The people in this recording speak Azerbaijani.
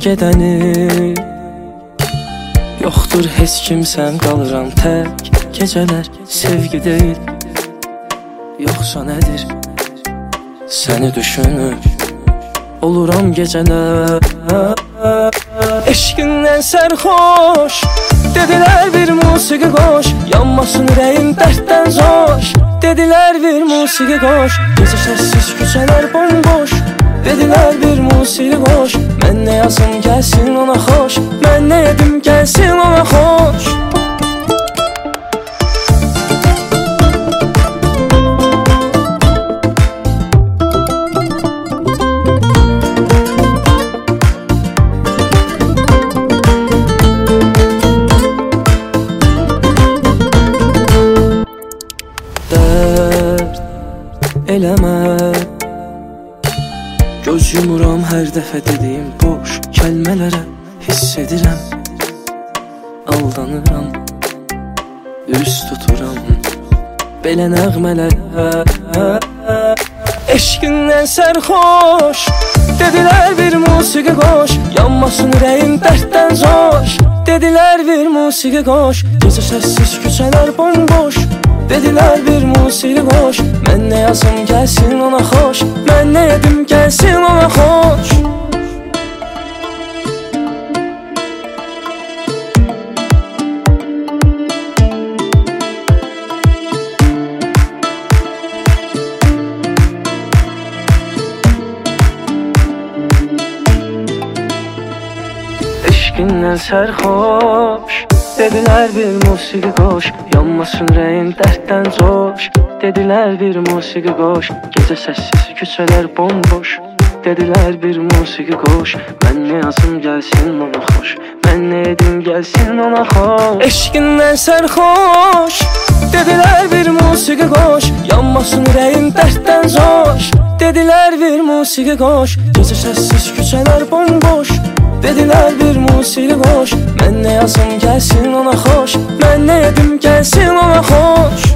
gedəni. Yoxdur heç kimsəm, qalıram tək. Gecələr sevgi deyil, yoxsa nədir? Səni düşünüb oluram gecələr. Eşqindən sərxoş, dedilər bir musiqi qoş, yanmasın ürəyim dərddən zoş. Dedilər bir musiqi qoş, gecə səssiz küçələr bomboş. Dedilər bir musiqi qoş, mən nə yazım gəlsin ona xoş, mən nə edim gəlsin ona xoş. Eləmə, göz yumuram hər dəfə dediyim boş kəlmələrə. Hiss edirəm, aldanıram, üz tuturam belə nəğmələrə. Eşqindən sərxoş, dedilər bir musiqi qoş, yanmasın ürəyim dərddən zoş. Dedilər bir musiqi qoş, gecə səssiz küçələr bomboş. Dedilər bir musiqi qoş, mən nə yazım gəlsin ona xoş, mən nə edim gəlsin ona xoş. Eşqindən sərxoş, dedilər bir musiqi qoş, yanmasın ürəyim dərddən zoş. Dedilər bir musiqi qoş, gecə səssiz küçələr bomboş. Dedilər bir musiqi qoş, mən nə yazım gəlsin ona xoş, mən nə edim gəlsin ona xoş. Eşqindən sərxoş, dedilər bir musiqi qoş, yanmasın ürəyim dərddən zoş. Dedilər bir musiqi qoş, gecə səssiz küçələr bomboş. Dedilər bir musiqi qoş, mən nə yazım gəlsin ona xoş, mən nə edim gəlsin ona xoş.